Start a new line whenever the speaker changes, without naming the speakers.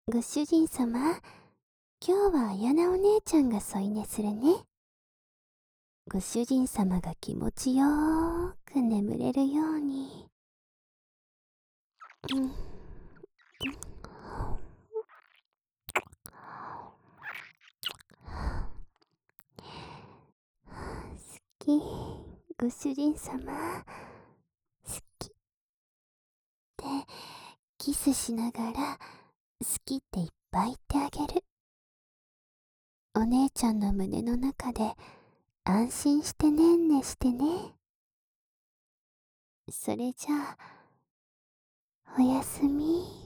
ご主人様、今日は綾菜お姉ちゃんが添い寝するね。ご主人様が気持ちよーく眠れるように。うん。好き、ご主人様、好きってキスしながら好きっていっぱい言ってあげる。お姉ちゃんの胸の中で安心してねんねしてね。それじゃあ、おやすみ。